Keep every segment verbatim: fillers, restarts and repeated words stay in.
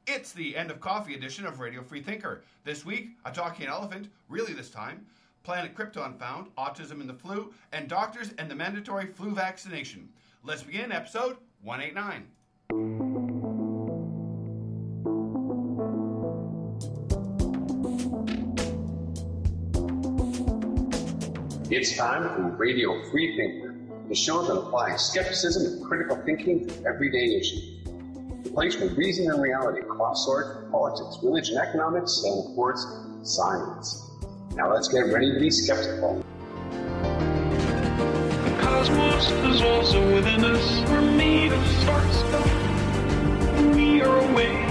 It's the end of coffee edition of Radio Free Thinker. This week, a talking elephant, really this time, planet Krypton found, autism and the flu, and doctors and the mandatory flu vaccination. Let's begin episode one eighty-nine. It's time for Radio Free Thinker, the show that applies skepticism and critical thinking to everyday issues. The place where reason and reality cross swords with politics, religion, economics, and of course, science. Now let's get ready to be skeptical. The cosmos is also within us. We're made of star stuff. We are a way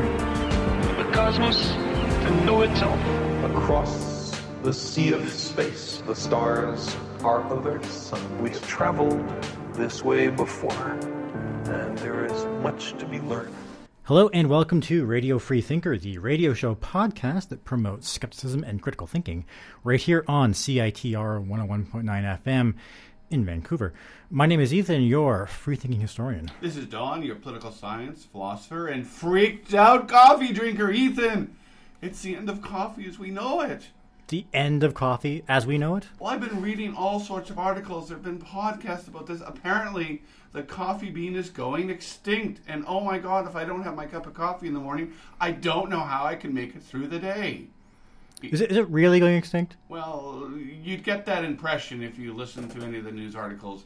for the cosmos to know itself. Across the sea of space, the stars are of Earth's sun. We've traveled this way before, and there is much to be learned. Hello and welcome to Radio Free Thinker, the radio show podcast that promotes skepticism and critical thinking, right here on C I T R one oh one point nine F M in Vancouver. My name is Ethan, your free-thinking historian. This is Don, your political science philosopher and freaked-out coffee drinker. Ethan, it's the end of coffee as we know it. The end of coffee as we know it? Well, I've been reading all sorts of articles. There have been podcasts about this. Apparently, the coffee bean is going extinct. And oh my God, if I don't have my cup of coffee in the morning, I don't know how I can make it through the day. Is it, is it really going extinct? Well, you'd get that impression if you listen to any of the news articles.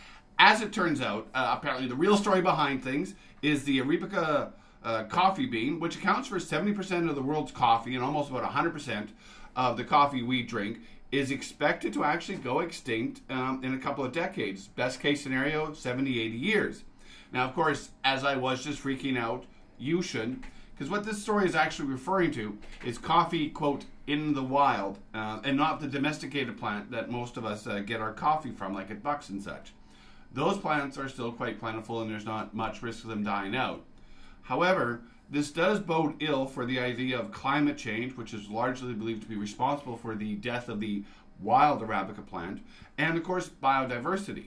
As it turns out, uh, apparently the real story behind things is the Arabica uh, coffee bean, which accounts for seventy percent of the world's coffee and almost about one hundred percent of the coffee we drink, is expected to actually go extinct um, in a couple of decades. Best case scenario, seventy, eighty years. Now, of course, as I was just freaking out, you should, because what this story is actually referring to is coffee, quote, in the wild, uh, and not the domesticated plant that most of us uh, get our coffee from, like at Bucks and such. Those plants are still quite plentiful and there's not much risk of them dying out. However, this does bode ill for the idea of climate change, which is largely believed to be responsible for the death of the wild Arabica plant, and of course biodiversity.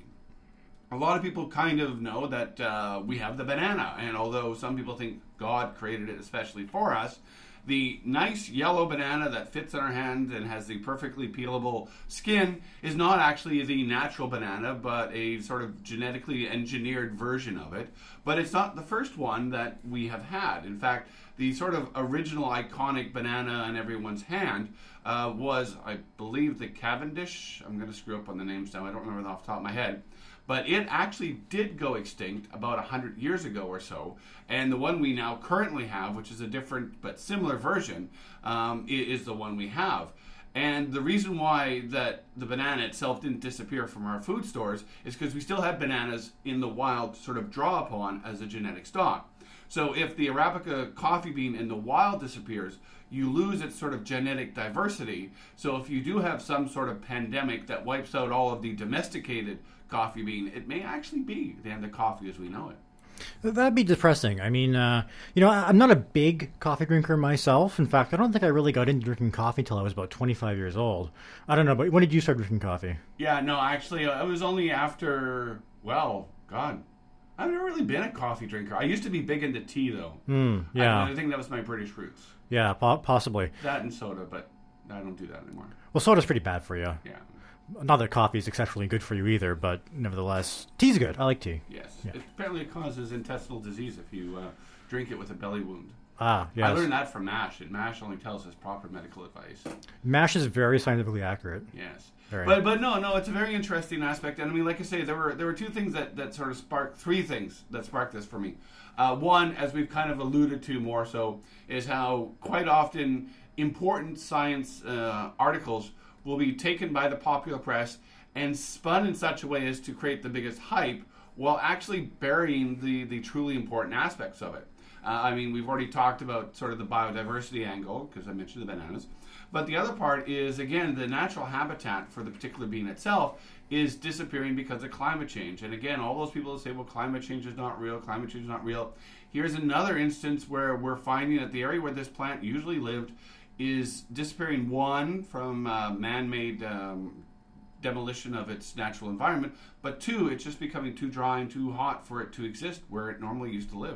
A lot of people kind of know that uh, we have the banana, and although some people think God created it especially for us, the nice yellow banana that fits in our hand and has the perfectly peelable skin is not actually the natural banana, but a sort of genetically engineered version of it. But it's not the first one that we have had. In fact, the sort of original iconic banana in everyone's hand uh, was, I believe, the Cavendish. I'm going to screw up on the names now. I don't remember off the top of my head. But it actually did go extinct about one hundred years ago or so. And the one we now currently have, which is a different but similar version, um, is the one we have. And the reason why that the banana itself didn't disappear from our food stores is because we still have bananas in the wild to sort of draw upon as a genetic stock. So if the Arabica coffee bean in the wild disappears, you lose its sort of genetic diversity. So if you do have some sort of pandemic that wipes out all of the domesticated coffee bean, it may actually be the end of coffee as we know it. That'd be depressing. I mean, uh, you know, I'm not a big coffee drinker myself. In fact, I don't think I really got into drinking coffee until I was about twenty-five years old. I don't know, but when did you start drinking coffee? Yeah, no, actually, uh, it was only after, well, God, I've never really been a coffee drinker. I used to be big into tea, though. Mm, yeah. I, I think that was my British roots. Yeah, po- possibly. That and soda, but I don't do that anymore. Well, soda's pretty bad for you. Yeah. Not that coffee is exceptionally good for you either, but nevertheless, tea's good. I like tea. Yes. Yeah. It, apparently it causes intestinal disease if you uh, drink it with a belly wound. Ah, yes. I learned that from MASH, and MASH only tells us proper medical advice. MASH is very scientifically accurate. Yes. Very. But but no, no, it's a very interesting aspect. And I mean, like I say, there were there were two things that, that sort of sparked, three things that sparked this for me. Uh, one, as we've kind of alluded to more so, is how quite often important science uh, articles will be taken by the popular press and spun in such a way as to create the biggest hype while actually burying the, the truly important aspects of it. Uh, I mean, we've already talked about sort of the biodiversity angle, because I mentioned the bananas. But the other part is, again, the natural habitat for the particular bean itself is disappearing because of climate change. And again, all those people that say, well, climate change is not real, climate change is not real. Here's another instance where we're finding that the area where this plant usually lived is disappearing, one, from uh, man-made um, demolition of its natural environment, but two, it's just becoming too dry and too hot for it to exist where it normally used to live.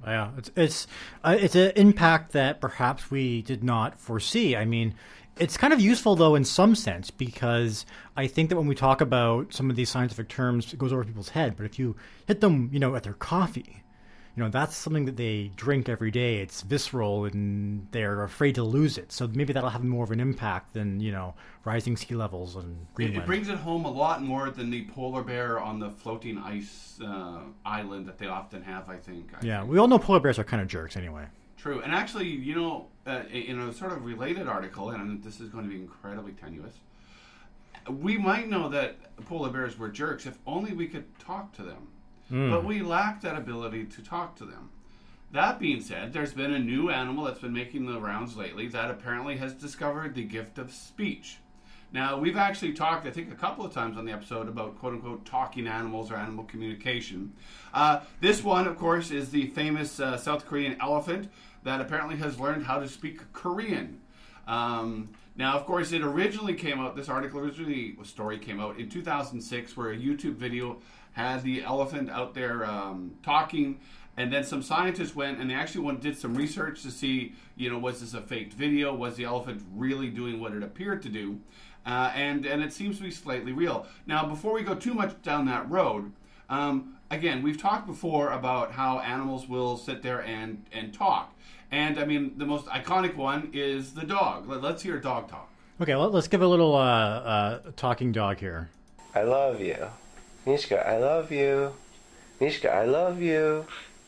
Yeah, it's it's uh, it's an impact that perhaps we did not foresee. I mean, it's kind of useful though in some sense, because I think that when we talk about some of these scientific terms, it goes over people's head. But if you hit them, you know, at their coffee, you know, that's something that they drink every day. It's visceral, and they're afraid to lose it. So maybe that'll have more of an impact than, you know, rising sea levels and It, Greenland. it brings it home a lot more than the polar bear on the floating ice uh, island that they often have, I think. I Yeah, think. we all know polar bears are kind of jerks anyway. True. And actually, you know, uh, in a sort of related article, and this is going to be incredibly tenuous, we might know that polar bears were jerks if only we could talk to them. Mm. But we lack that ability to talk to them. That being said, there's been a new animal that's been making the rounds lately that apparently has discovered the gift of speech. Now, we've actually talked, I think, a couple of times on the episode about quote-unquote talking animals or animal communication. Uh, this one, of course, is the famous uh, South Korean elephant that apparently has learned how to speak Korean. Um, now, of course, it originally came out, this article originally, story came out in two thousand six, where a YouTube video had the elephant out there um, talking, and then some scientists went and they actually went, did some research to see, you know, was this a faked video? Was the elephant really doing what it appeared to do? Uh, and, and it seems to be slightly real. Now, before we go too much down that road, um, again, we've talked before about how animals will sit there and, and talk. And, I mean, the most iconic one is the dog. Let, let's hear a dog talk. Okay, well, let's give a little uh, uh, talking dog here. I love you. Mishka, I love you. Mishka, I love you.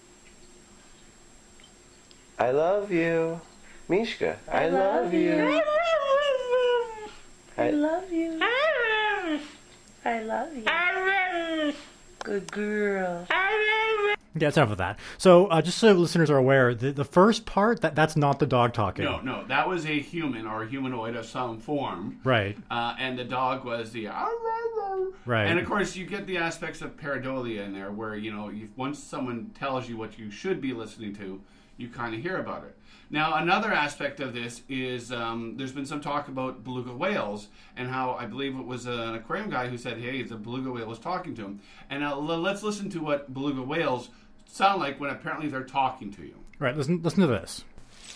I love you. Mishka, I, I love, love you. you. I love you. I love you. Good girl. Yeah, it's enough of that. So, uh, just so listeners are aware, the, the first part, that that's not the dog talking. No, no, that was a human or a humanoid of some form. Right. Uh, and the dog was the... Right. And, of course, you get the aspects of pareidolia in there where, you know, if once someone tells you what you should be listening to, you kind of hear about it. Now, another aspect of this is um, there's been some talk about beluga whales and how I believe it was an aquarium guy who said, hey, the beluga whale was talking to him. And uh, l- let's listen to what beluga whales sound like when apparently they're talking to you. Right, listen, listen to this.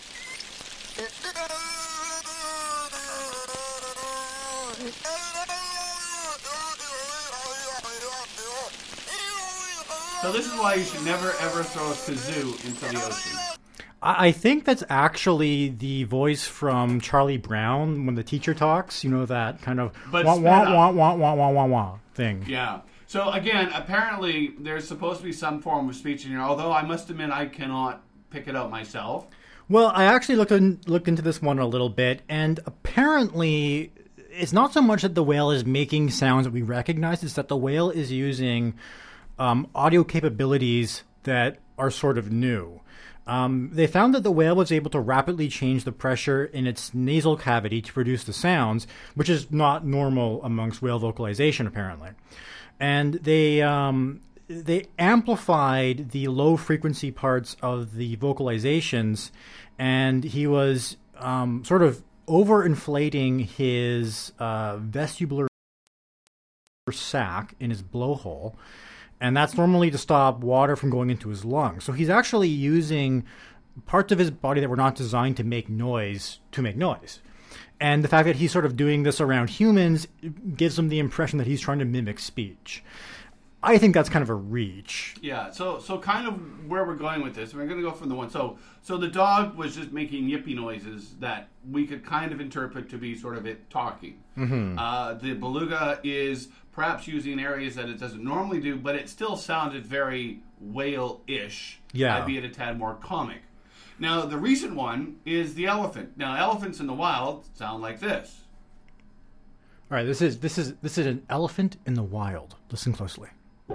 So this is why you should never, ever throw a kazoo into the ocean. I think that's actually the voice from Charlie Brown when the teacher talks. You know, that kind of But wah, sped wah, up. wah, wah, wah, wah, wah, wah thing. Yeah. So again, apparently there's supposed to be some form of speech in here, although I must admit I cannot pick it out myself. Well, I actually looked in, looked into this one a little bit, and apparently it's not so much that the whale is making sounds that we recognize, it's that the whale is using um, audio capabilities that are sort of new. Um, they found that the whale was able to rapidly change the pressure in its nasal cavity to produce the sounds, which is not normal amongst whale vocalization, apparently. And they um, they amplified the low frequency parts of the vocalizations, and he was um, sort of overinflating his uh, vestibular sac in his blowhole. And that's normally to stop water from going into his lungs. So he's actually using parts of his body that were not designed to make noise to make noise. And the fact that he's sort of doing this around humans gives him the impression that he's trying to mimic speech. I think that's kind of a reach. Yeah, so so kind of where we're going with this, we're going to go from the one. So so the dog was just making yippy noises that we could kind of interpret to be sort of it talking. Mm-hmm. Uh, the beluga is perhaps using areas that it doesn't normally do, but it still sounded very whale-ish, Yeah. albeit a tad more comic. Now, the recent one is the elephant. Now, elephants in the wild sound like this. All right, this is this is this is an elephant in the wild. Listen closely.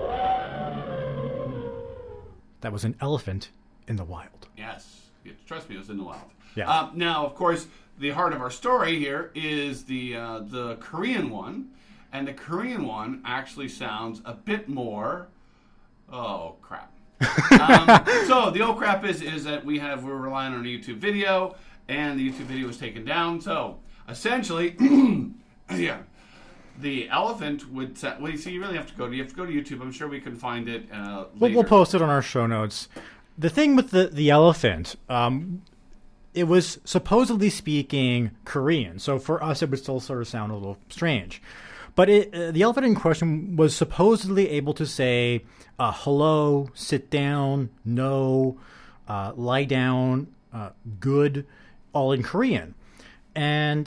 That was an elephant in the wild. Yes, It- trust me, it was in the wild. Yeah. Um, now, of course, the heart of our story here is the uh, the Korean one, and the Korean one actually sounds a bit more. Oh crap! um, so the oh crap is is that we have we're relying on a YouTube video, and the YouTube video was taken down. So essentially, yeah. The elephant would. Sa- well, you see, you really have to go to. You have to go to YouTube. I'm sure we can find it uh, We'll, later. we'll post it on our show notes. the thing with the, the elephant, um, it was supposedly speaking Korean. So for us, it would still sort of sound a little strange. But it, uh, the elephant in question was supposedly able to say uh, hello, sit down, no, uh, lie down, uh, good, all in Korean. And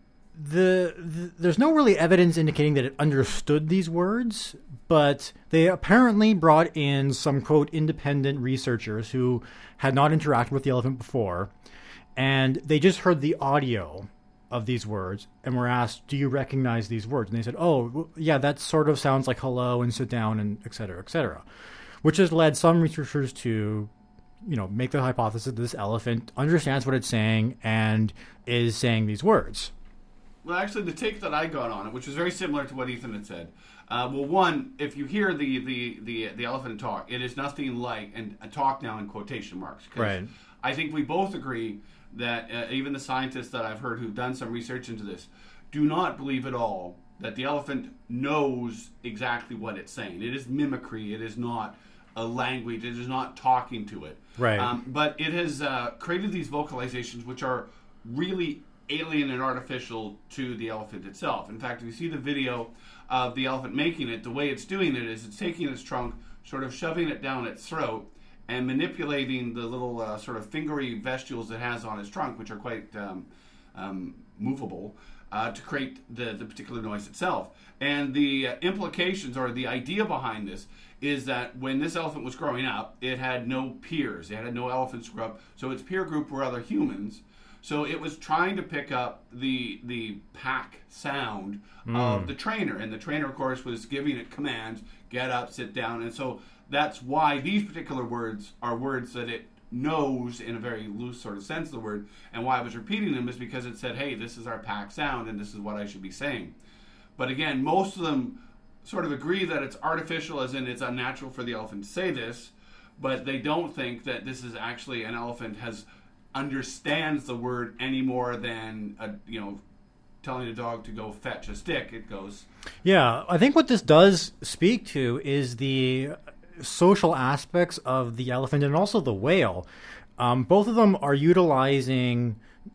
the, the there's no really evidence indicating that it understood these words, but they apparently brought in some, quote, independent researchers who had not interacted with the elephant before, and they just heard the audio of these words and were asked, do you recognize these words? And they said, oh, yeah, that sort of sounds like hello and sit down and et cetera, et cetera, which has led some researchers to, you know, make the hypothesis that this elephant understands what it's saying and is saying these words. Well, actually, the take that I got on it, which was very similar to what Ethan had said, uh, well, one, if you hear the, the, the, the elephant talk, it is nothing like, and a talk now in quotation marks. Right. I think we both agree that uh, even the scientists that I've heard who've done some research into this do not believe at all that the elephant knows exactly what it's saying. It is mimicry. It is not a language. It is not talking to it. Right. Um, but it has uh, created these vocalizations which are really alien and artificial to the elephant itself. In fact, if you see the video of the elephant making it, the way it's doing it is it's taking its trunk, sort of shoving it down its throat, and manipulating the little uh, sort of fingery vestibules it has on its trunk, which are quite um, um, movable, uh, to create the, the particular noise itself. And the uh, implications, or the idea behind this, is that when this elephant was growing up, it had no peers. It had no elephants to grow up, so its peer group were other humans. So it was trying to pick up the the pack sound mm. of the trainer. And the trainer, of course, was giving it commands, get up, sit down. And so that's why these particular words are words that it knows in a very loose sort of sense of the word. And why I was repeating them is because it said, hey, this is our pack sound and this is what I should be saying. But again, most of them sort of agree that it's artificial, as in it's unnatural for the elephant to say this, but they don't think that this is actually an elephant has understands the word any more than a, you know, telling a dog to go fetch a stick. It goes. Yeah, I think what this does speak to is the social aspects of the elephant and also the whale. Um, both of them are utilizing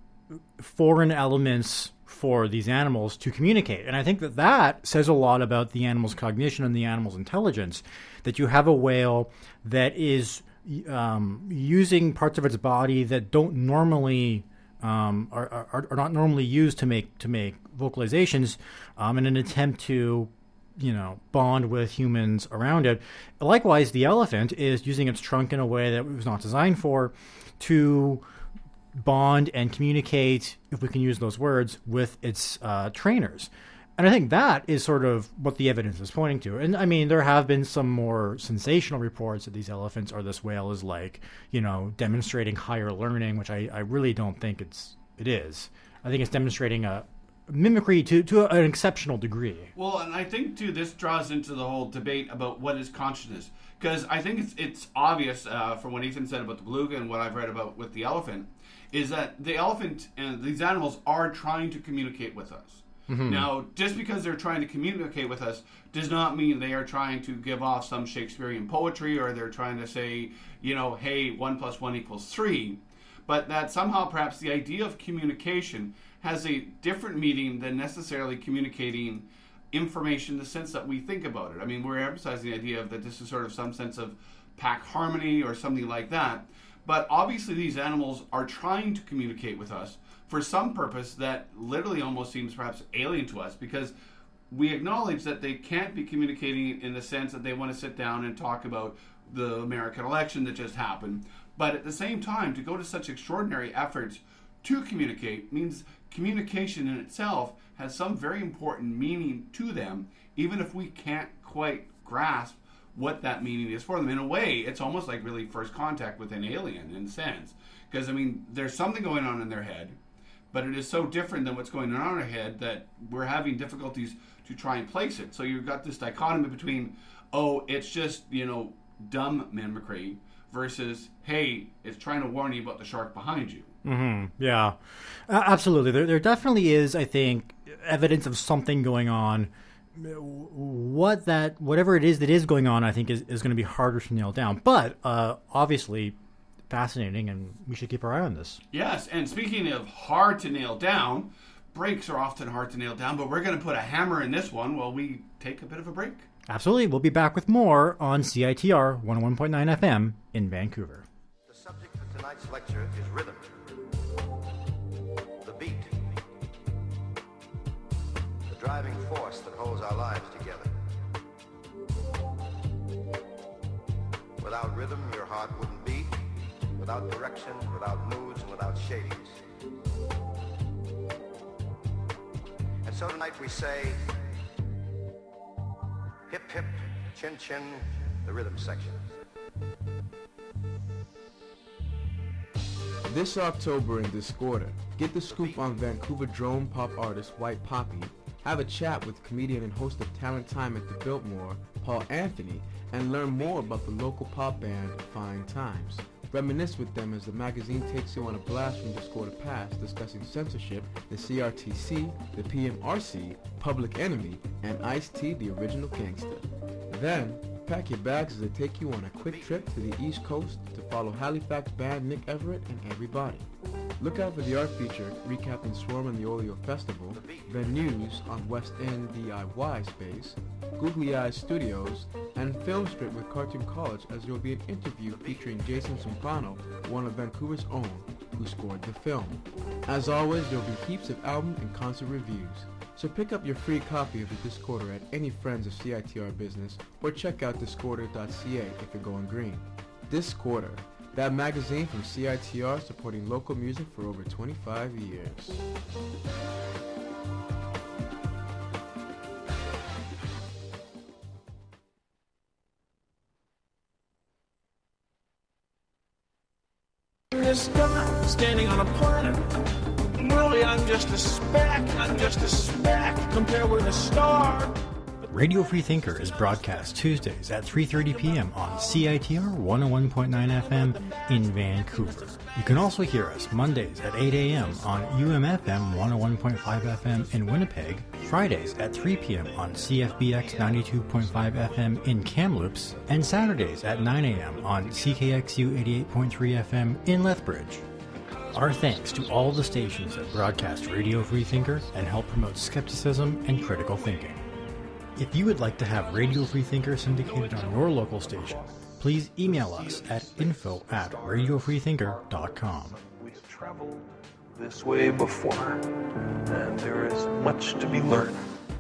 foreign elements for these animals to communicate. And I think that that says a lot about the animal's cognition and the animal's intelligence, that you have a whale that is um, using parts of its body that don't normally um, are, are, are not normally used to make to make vocalizations um, in an attempt to, you know, bond with humans around it. Likewise, the elephant is using its trunk in a way that it was not designed for to bond and communicate, if we can use those words, with its uh, trainers. And I think that is sort of what the evidence is pointing to. And I mean, there have been some more sensational reports that these elephants or this whale is like, you know, demonstrating higher learning, which I, I really don't think it's it is. I think it's demonstrating a mimicry to, to an exceptional degree. Well, and I think, too, this draws into the whole debate about what is consciousness. Because I think it's, it's obvious uh, from what Ethan said about the beluga and what I've read about with the elephant, is that the elephant and these animals are trying to communicate with us. Mm-hmm. Now, just because they're trying to communicate with us does not mean they are trying to give off some Shakespearean poetry, or they're trying to say, you know, hey, one plus one equals three. But that somehow perhaps the idea of communication has a different meaning than necessarily communicating information in the sense that we think about it. I mean, we're emphasizing the idea of that this is sort of some sense of pack harmony or something like that. But obviously these animals are trying to communicate with us for some purpose that literally almost seems perhaps alien to us, because we acknowledge that they can't be communicating in the sense that they want to sit down and talk about the American election that just happened. But at the same time, to go to such extraordinary efforts to communicate means communication in itself has some very important meaning to them, even if we can't quite grasp what that meaning is for them. In a way, it's almost like really first contact with an alien in a sense. Because, I mean, there's something going on in their head, but it is so different than what's going on in our head that we're having difficulties to try and place it. So you've got this dichotomy between, oh, it's just, you know, dumb mimicry, versus, hey, it's trying to warn you about the shark behind you. Mm-hmm. Yeah, uh, absolutely. There, there definitely is, I think, evidence of something going on what that, whatever it is that is going on, I think is, is going to be harder to nail down. But uh, obviously fascinating, and we should keep our eye on this. Yes, and speaking of hard to nail down, breaks are often hard to nail down, but we're going to put a hammer in this one while we take a bit of a break. Absolutely. We'll be back with more on C I T R one oh one point nine F M in Vancouver. The subject of tonight's lecture is rhythm. The beat. The driving force that holds our lives together. Without rhythm, your heart wouldn't beat. Without direction, without moods, and without shadings. And so tonight we say, hip hip, chin chin, the rhythm section. This October in Discorder, get the scoop on Vancouver drone pop artist White Poppy, have a chat with comedian and host of Talent Time at the Biltmore, Paul Anthony, and learn more about the local pop band Fine Times. Reminisce with them as the magazine takes you on a blast from Discorder past, discussing censorship, the C R T C, the P M R C, Public Enemy, and Ice-T, the original gangster. Then, pack your bags as they take you on a quick trip to the East Coast to follow Halifax band Nick Everett and Everybody. Look out for the art feature recapping Swarm and the Oleo Festival, then news on West End D I Y Space, Googly Eyes Studios, and Film Strip with Cartoon College, as there will be an interview featuring Jason Soprano, one of Vancouver's own, who scored the film. As always, there will be heaps of album and concert reviews. So pick up your free copy of the Discorder at any Friends of C I T R business, or check out discorder dot c a if you're going green. Discorder, that magazine from C I T R supporting local music for over twenty-five years. This guy standing on a planet. Really, I'm just a speck. I'm just a speck compared with a star. Radio Free Thinker is broadcast Tuesdays at three thirty p.m. on C I T R one oh one point nine F M in Vancouver. You can also hear us Mondays at eight a.m. on U M F M one oh one point five F M in Winnipeg, Fridays at three p.m. on C F B X ninety-two point five F M in Kamloops, and Saturdays at nine a.m. on C K X U eighty-eight point three F M in Lethbridge. Our thanks to all the stations that broadcast Radio Free Thinker and help promote skepticism and critical thinking. If you would like to have Radio Free Thinker syndicated on your local station, please email us at info at radio free thinker dot com. We've traveled this way before, and there is much to be learned.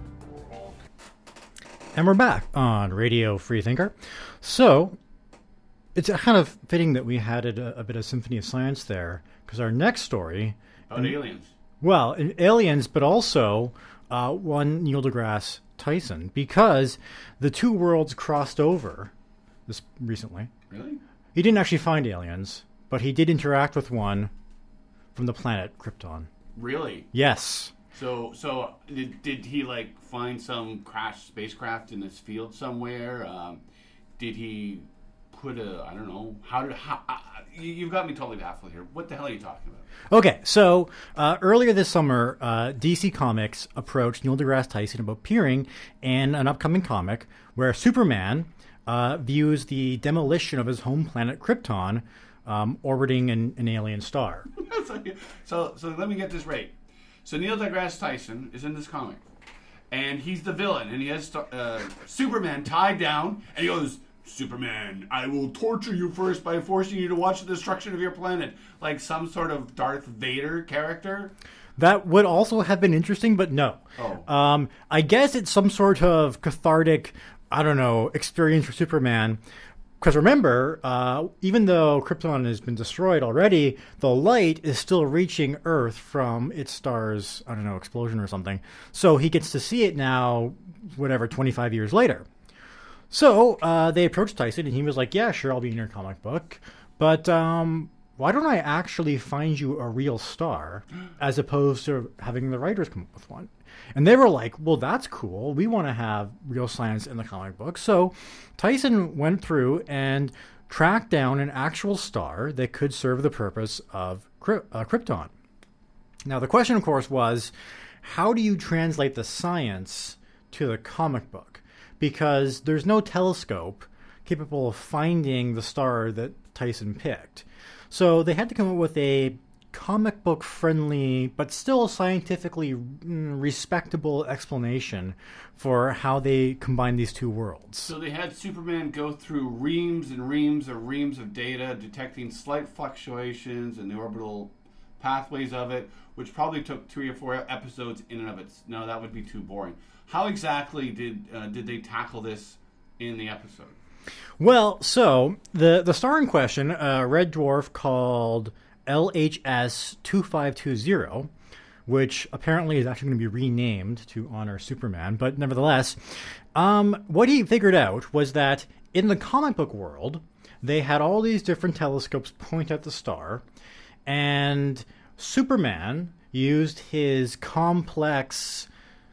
And we're back on Radio Free Thinker. So, it's kind of fitting that we had a, a bit of Symphony of Science there, because our next story... About and, aliens. Well, aliens, but also uh, one Neil deGrasse Tyson, because the two worlds crossed over this recently. Really? He didn't actually find aliens, but he did interact with one from the planet Krypton. Really? Yes. So, so did, did he like find some crashed spacecraft in this field somewhere? Um, did he put a? I don't know. How did? How, uh, you've got me totally baffled here. What the hell are you talking about? Okay, so uh, earlier this summer, uh, D C Comics approached Neil deGrasse Tyson about appearing in an upcoming comic where Superman uh, views the demolition of his home planet Krypton, um, orbiting an, an alien star. so, so let me get this right. So Neil deGrasse Tyson is in this comic, and he's the villain, and he has uh, Superman tied down, and he goes, "Superman, I will torture you first by forcing you to watch the destruction of your planet," like some sort of Darth Vader character. That would also have been interesting, but no. Oh. Um, I guess it's some sort of cathartic, I don't know, experience for Superman. Because remember, uh, even though Krypton has been destroyed already, the light is still reaching Earth from its star's, I don't know, explosion or something. So he gets to see it now, whatever, twenty-five years later. So uh, they approached Tyson, and he was like, yeah, sure, I'll be in your comic book. But um, why don't I actually find you a real star as opposed to having the writers come up with one? And they were like, well, that's cool. We want to have real science in the comic book. So Tyson went through and tracked down an actual star that could serve the purpose of Kry- uh, Krypton. Now, the question, of course, was, how do you translate the science to the comic book because there's no telescope capable of finding the star that Tyson picked. So they had to come up with a comic book friendly but still scientifically respectable explanation for how they combine these two worlds. So they had Superman go through reams and reams of reams of data detecting slight fluctuations in the orbital pathways of it, which probably took three or four episodes in and of it. No, that would be too boring. How exactly did uh, did they tackle this in the episode? Well, so the the star in question, a red dwarf called L H S two five two zero, which apparently is actually going to be renamed to honor Superman, but nevertheless, um, what he figured out was that in the comic book world, they had all these different telescopes point at the star, and Superman used his complex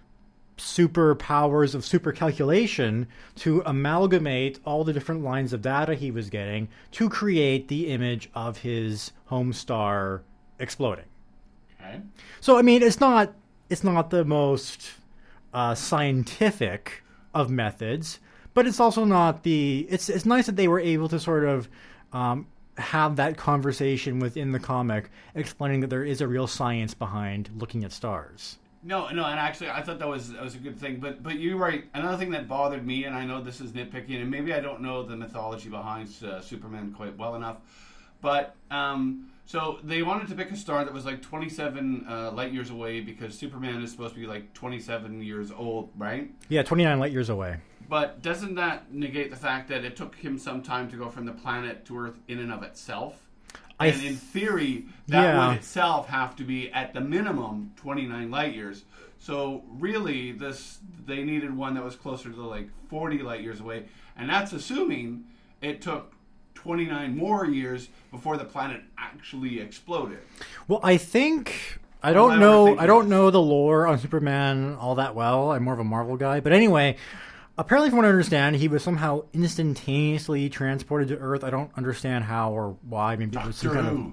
superpowers of super calculation to amalgamate all the different lines of data he was getting to create the image of his home star exploding. Okay. So I mean, it's not it's not the most uh, scientific of methods, but it's also not the. It's it's nice that they were able to sort of um, have that conversation within the comic, explaining that there is a real science behind looking at stars. No, no, and actually, I thought that was that was a good thing. But but you're right. Another thing that bothered me, and I know this is nitpicking, and maybe I don't know the mythology behind uh, Superman quite well enough, but um, so they wanted to pick a star that was like twenty-seven uh, light years away because Superman is supposed to be like twenty-seven years old, right? Yeah, twenty-nine light years away. But doesn't that negate the fact that it took him some time to go from the planet to Earth in and of itself? I And in theory, that yeah. would itself have to be at the minimum twenty-nine light years. So really, this they needed one that was closer to like forty light years away, and that's assuming it took twenty-nine more years before the planet actually exploded. Well, I think I Well, don't I don't know. think I don't know the lore on Superman all that well. I'm more of a Marvel guy, but anyway. Apparently, from what I understand, he was somehow instantaneously transported to Earth. I don't understand how or why. Maybe it was some Doctor kind Who. of.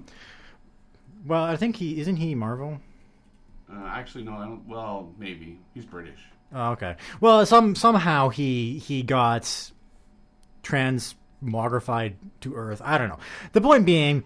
Well, I think he isn't he Marvel. Uh, actually, no. I don't. Well, maybe he's British. Oh, okay. Well, some somehow he he got transmogrified to Earth. I don't know. The point being,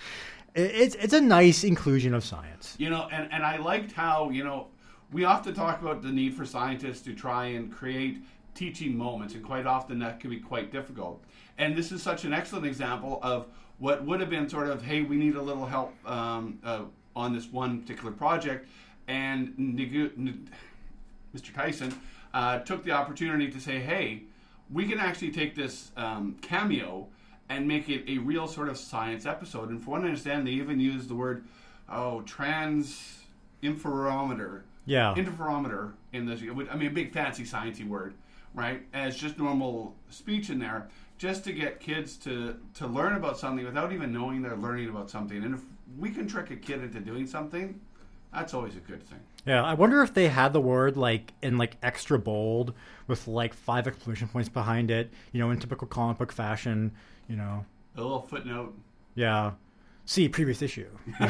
it's it's a nice inclusion of science. You know, and and I liked how you know we often talk about the need for scientists to try and create teaching moments, and quite often that can be quite difficult. And this is such an excellent example of what would have been sort of, hey, we need a little help um, uh, on this one particular project, and Negu- N- Mister Tyson uh, took the opportunity to say, hey, we can actually take this um, cameo and make it a real sort of science episode. And for what I understand, they even used the word, oh, trans interferometer. Yeah. Interferometer in this. I mean, a big fancy sciencey word, right? As just normal speech in there, just to get kids to, to learn about something without even knowing they're learning about something. And if we can trick a kid into doing something, that's always a good thing. Yeah, I wonder if they had the word like in like extra bold with like five exclamation points behind it, you know, in typical comic book fashion, you know. A little footnote. Yeah. See previous issue.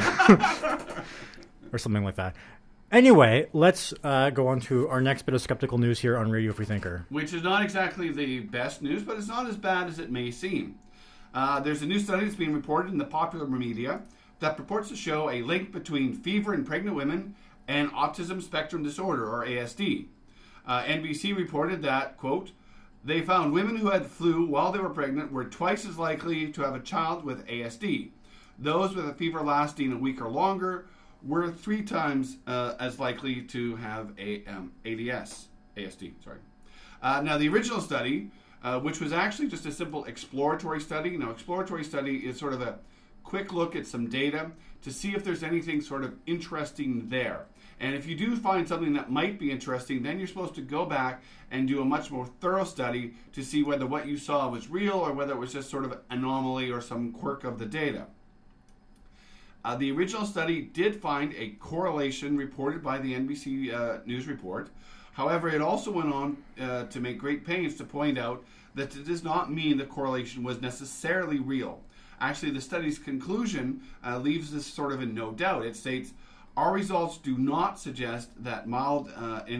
Or something like that. Anyway, let's uh, go on to our next bit of skeptical news here on Radio Free Thinker. Which is not exactly the best news, but it's not as bad as it may seem. Uh, there's a new study that's being reported in the popular media that purports to show a link between fever in pregnant women and autism spectrum disorder, or A S D. Uh, N B C reported that, quote, they found women who had flu while they were pregnant were twice as likely to have a child with A S D. Those with a fever lasting a week or longer were three times uh, as likely to have a um, A D S, A S D, sorry. Uh, now, the original study, uh, which was actually just a simple exploratory study. Now, exploratory study is sort of a quick look at some data to see if there's anything sort of interesting there. And if you do find something that might be interesting, then you're supposed to go back and do a much more thorough study to see whether what you saw was real or whether it was just sort of an anomaly or some quirk of the data. Uh, the original study did find a correlation reported by the N B C uh, News report. However, it also went on uh, to make great pains to point out that it does not mean the correlation was necessarily real. Actually, the study's conclusion uh, leaves this sort of in no doubt. It states, our results do not suggest that mild uh,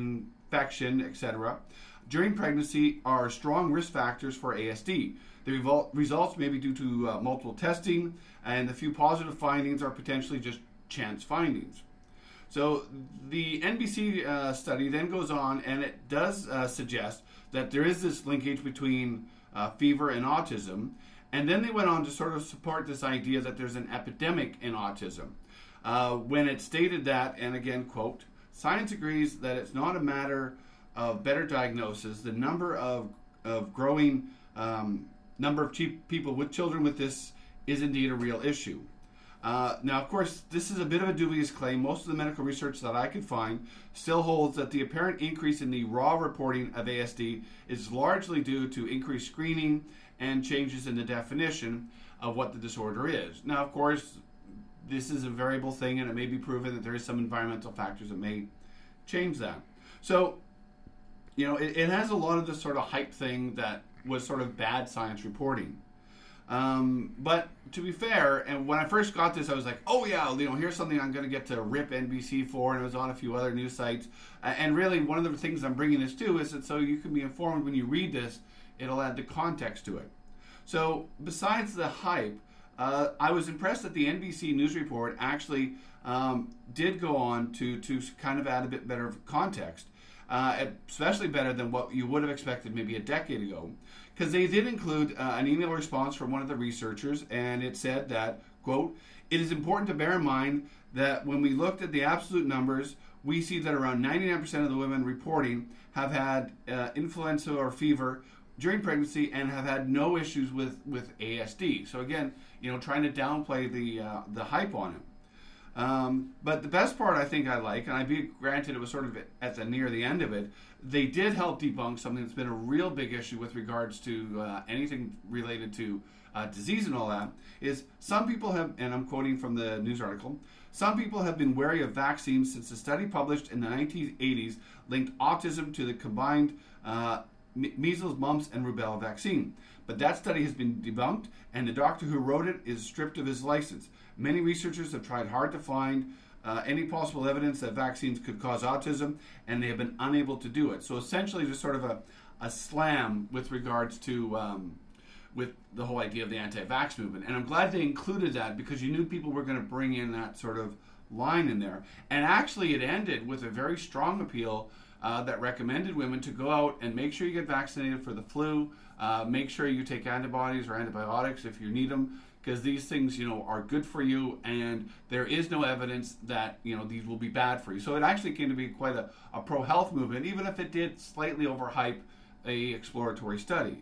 infection, et cetera, during pregnancy are strong risk factors for A S D. The revol- results may be due to uh, multiple testing, and the few positive findings are potentially just chance findings. So the N B C uh, study then goes on, and it does uh, suggest that there is this linkage between uh, fever and autism. And then they went on to sort of support this idea that there's an epidemic in autism. Uh, when it stated that, and again, quote, science agrees that it's not a matter of better diagnosis. The number of, of growing um, number of cheap people with children with this is indeed a real issue. Uh, now, of course, this is a bit of a dubious claim. Most of the medical research that I could find still holds that the apparent increase in the raw reporting of A S D is largely due to increased screening and changes in the definition of what the disorder is. Now, of course, this is a variable thing, and it may be proven that there is some environmental factors that may change that. So, you know, it, it has a lot of this sort of hype thing that was sort of bad science reporting. Um, but to be fair, and when I first got this, I was like, oh yeah, you know, here's something I'm going to get to rip N B C for, and it was on a few other news sites. Uh, and really, one of the things I'm bringing this to is that so you can be informed when you read this, it'll add the context to it. So besides the hype, uh, I was impressed that the N B C News report actually um, did go on to, to kind of add a bit better context. Uh, especially better than what you would have expected maybe a decade ago, because they did include uh, an email response from one of the researchers, and it said that, quote, it is important to bear in mind that when we looked at the absolute numbers, we see that around ninety-nine percent of the women reporting have had uh, influenza or fever during pregnancy and have had no issues with, with A S D. So again, you know, trying to downplay the uh, the hype on it. Um, but the best part I think I like, and I be granted it was sort of at the near the end of it, they did help debunk something that's been a real big issue with regards to uh, anything related to uh, disease and all that, is some people have, and I'm quoting from the news article, some people have been wary of vaccines since a study published in the nineteen eighties linked autism to the combined uh, measles, mumps, and rubella vaccine. But that study has been debunked, and the doctor who wrote it is stripped of his license. Many researchers have tried hard to find uh, any possible evidence that vaccines could cause autism, and they have been unable to do it. So essentially, there's sort of a, a slam with regards to um, with the whole idea of the anti-vax movement. And I'm glad they included that because you knew people were going to bring in that sort of line in there. And actually, it ended with a very strong appeal uh, that recommended women to go out and make sure you get vaccinated for the flu, uh, make sure you take antibodies or antibiotics if you need them, because these things, you know, are good for you, and there is no evidence that, you know, these will be bad for you. So it actually came to be quite a, a pro-health movement, even if it did slightly overhype a exploratory study.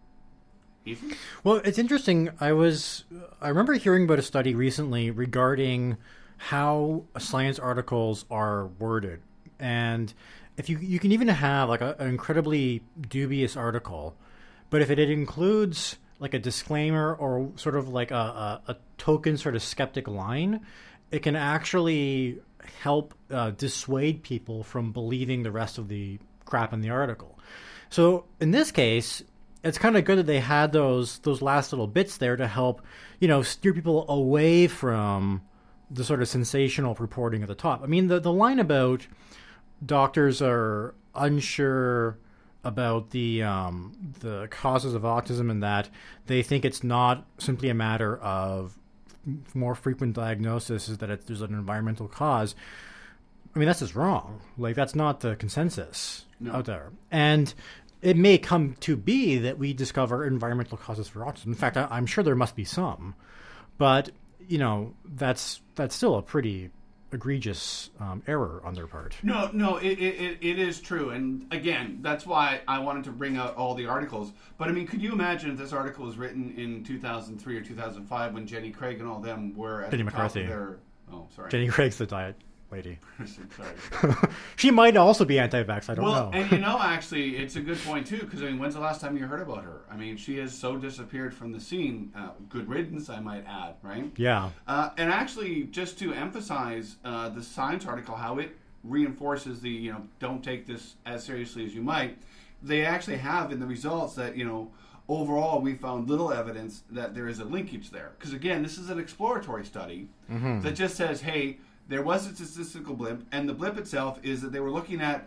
Ethan? Well, it's interesting. I was, I remember hearing about a study recently regarding how science articles are worded, and if you you can even have like a, an incredibly dubious article, but if it, it includes like a disclaimer or sort of like a, a, a token sort of skeptic line, it can actually help uh, dissuade people from believing the rest of the crap in the article. So in this case, it's kind of good that they had those those last little bits there to help, you know, steer people away from the sort of sensational reporting at the top. I mean, the, the line about doctors are unsure about the um, the causes of autism and that they think it's not simply a matter of more frequent diagnosis, is that it, there's an environmental cause. I mean, that's just wrong. Like, that's not the consensus no. out there. And it may come to be that we discover environmental causes for autism. In fact, I, I'm sure there must be some. But, you know, that's that's still a pretty egregious um, error on their part. No, no, it, it it is true. And again, that's why I wanted to bring out all the articles. But I mean, could you imagine if this article was written in two thousand three or two thousand five when Jenny Craig and all them were at Jenny the McCarthy. top of their... Oh, sorry. Jenny Craig's the diet lady. Sorry. She might also be anti-vax, I don't well, know. And you know, actually, it's a good point, too, because I mean, when's the last time you heard about her? I mean, she has so disappeared from the scene. Uh, good riddance, I might add, right? Yeah. Uh, and actually, just to emphasize uh, the science article, how it reinforces the, you know, don't take this as seriously as you might, they actually have in the results that, you know, overall, we found little evidence that there is a linkage there. Because, again, this is an exploratory study mm-hmm. that just says, hey, there was a statistical blip, and the blip itself is that they were looking at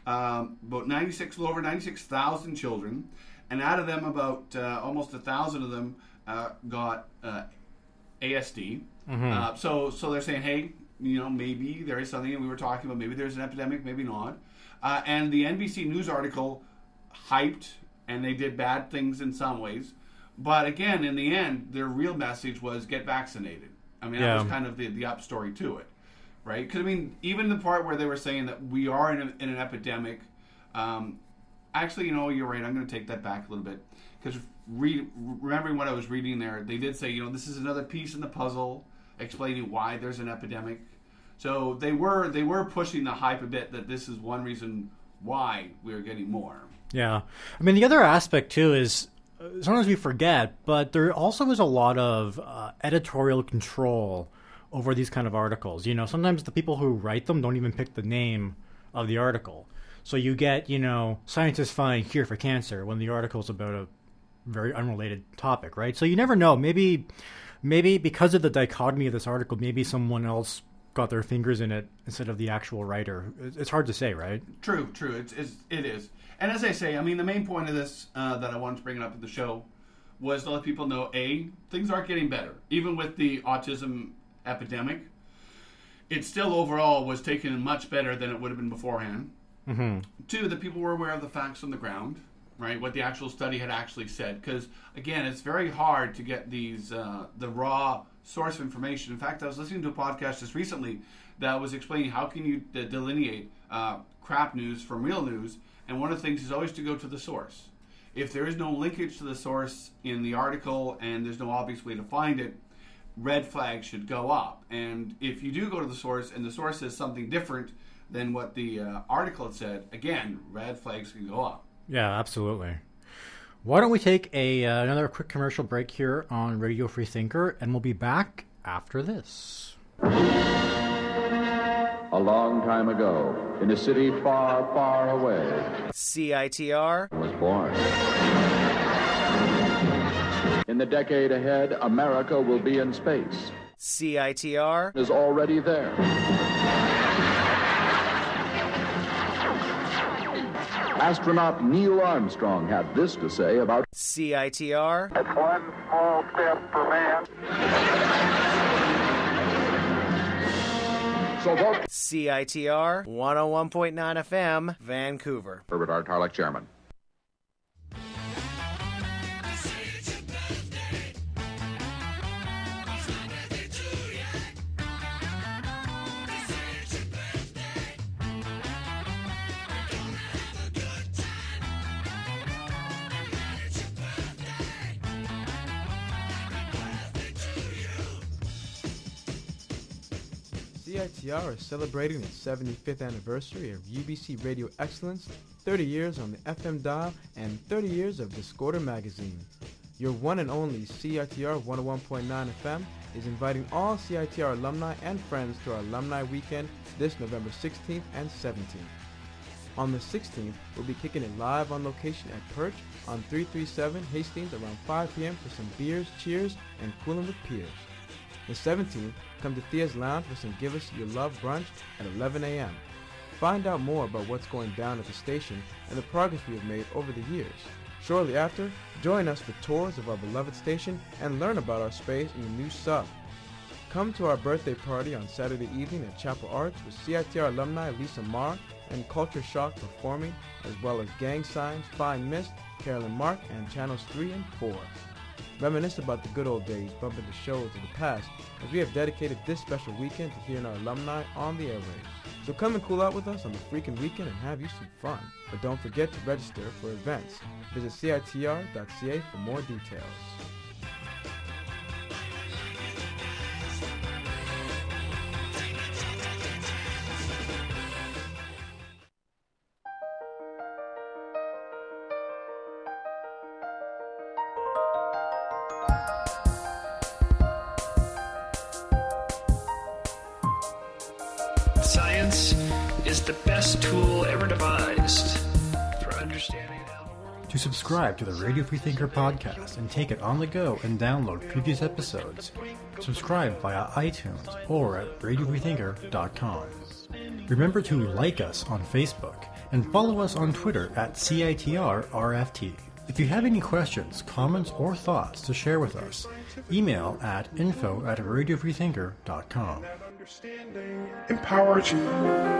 um, about ninety-six, a little over ninety-six thousand children, and out of them, about uh, almost a thousand of them uh, got uh, A S D. Mm-hmm. Uh, so, so they're saying, hey, you know, maybe there is something, and we were talking about maybe there's an epidemic, maybe not. Uh, and the N B C News article hyped, and they did bad things in some ways. But again, in the end, their real message was get vaccinated. I mean, Yeah. that was kind of the, the up story to it, right? Because, I mean, even the part where they were saying that we are in, a, in an epidemic, um, actually, you know, you're right, I'm going to take that back a little bit. Because read, remembering what I was reading there, they did say, you know, this is another piece in the puzzle explaining why there's an epidemic. So they were they were pushing the hype a bit that this is one reason why we're getting more. Yeah. I mean, the other aspect, too, is uh, sometimes we forget, but there also is a lot of uh, editorial control over these kind of articles. You know, sometimes the people who write them don't even pick the name of the article. So you get, you know, scientists find cure for cancer when the article's about a very unrelated topic, right? So you never know. Maybe, maybe because of the dichotomy of this article, maybe someone else got their fingers in it instead of the actual writer. It's hard to say, right? True, true. It's, it's, it is. And as I say, I mean, the main point of this uh, that I wanted to bring it up at the show was to let people know, A, things aren't getting better. Even with the autism epidemic, it still overall was taken much better than it would have been beforehand. Mm-hmm. Two, that people were aware of the facts on the ground, right? What the actual study had actually said. Because, again, it's very hard to get these, uh, the raw source of information. In fact, I was listening to a podcast just recently that was explaining how can you de- delineate uh, crap news from real news. And one of the things is always to go to the source. If there is no linkage to the source in the article and there's no obvious way to find it, red flags should go up. And if you do go to the source and the source says something different than what the uh, article had said, again, red flags can go up. Yeah, absolutely. Why don't we take a uh, another quick commercial break here on Radio Free Thinker, and we'll be back after this. A long time ago, in a city far, far away, C I T R was born. In the decade ahead, America will be in space. C I T R is already there. Astronaut Neil Armstrong had this to say about C I T R. It's one small step for man. So vote C I T R one oh one point nine F M, Vancouver. Herbert R. Tarlek, Chairman. C I T R is celebrating its seventy-fifth anniversary of U B C Radio Excellence, thirty years on the F M dial, and thirty years of Discorder magazine. Your one and only C I T R one oh one point nine F M is inviting all C I T R alumni and friends to our Alumni Weekend this November sixteenth and seventeenth. On the sixteenth, we'll be kicking it live on location at Perch on three thirty-seven Hastings around five p.m. for some beers, cheers, and cooling with peers. The seventeenth, come to Thea's Lounge for some Give Us Your Love brunch at eleven a.m. Find out more about what's going down at the station and the progress we have made over the years. Shortly after, join us for tours of our beloved station and learn about our space in the new sub. Come to our birthday party on Saturday evening at Chapel Arts with C I T R alumni Lisa Marr and Culture Shock performing, as well as Gang Signs, Fine Mist, Carolyn Mark, and Channels three and four. Reminisce about the good old days, bump into shows of the past, as we have dedicated this special weekend to hearing our alumni on the airwaves. So come and cool out with us on the freaking weekend and have you some fun. But don't forget to register for events. Visit C I T R dot C A for more details. Science is the best tool ever devised for understanding how the world... To subscribe to the Radio Free Thinker podcast and take it on the go and download previous episodes, subscribe via iTunes or at radio free thinker dot com. Remember to like us on Facebook and follow us on Twitter at C I T R R F T. If you have any questions, comments, or thoughts to share with us, email at info at radio free thinker dot com. That understanding empowers you.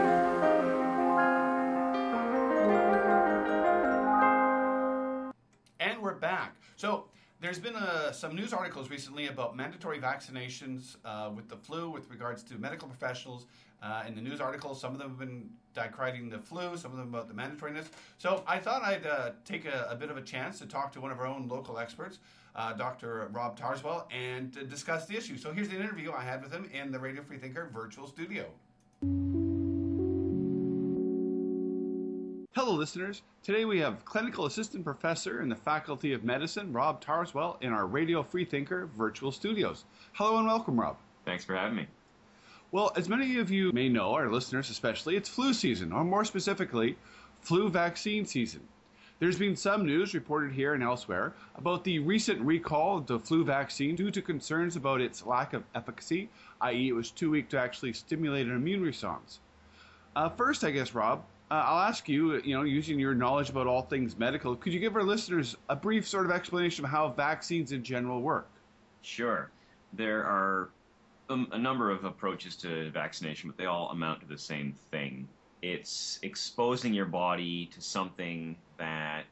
And we're back. So there's been uh, some news articles recently about mandatory vaccinations uh, with the flu with regards to medical professionals. Uh, in the news articles, some of them have been decriing the flu, some of them about the mandatoriness. So I thought I'd uh, take a, a bit of a chance to talk to one of our own local experts, uh, Doctor Rob Tarswell, and to discuss the issue. So here's an interview I had with him in the Radio Free Thinker virtual studio. Hello, listeners. Today we have Clinical Assistant Professor in the Faculty of Medicine, Rob Tarswell, in our Radio Free Thinker virtual studios. Hello and welcome, Rob. Thanks for having me. Well, as many of you may know, our listeners especially, it's flu season, or more specifically, flu vaccine season. There's been some news reported here and elsewhere about the recent recall of the flu vaccine due to concerns about its lack of efficacy, that is it was too weak to actually stimulate an immune response. Uh, first, I guess, Rob, uh, I'll ask you, you know, using your knowledge about all things medical, could you give our listeners a brief sort of explanation of how vaccines in general work? Sure. There are a number of approaches to vaccination, but they all amount to the same thing. It's exposing your body to something that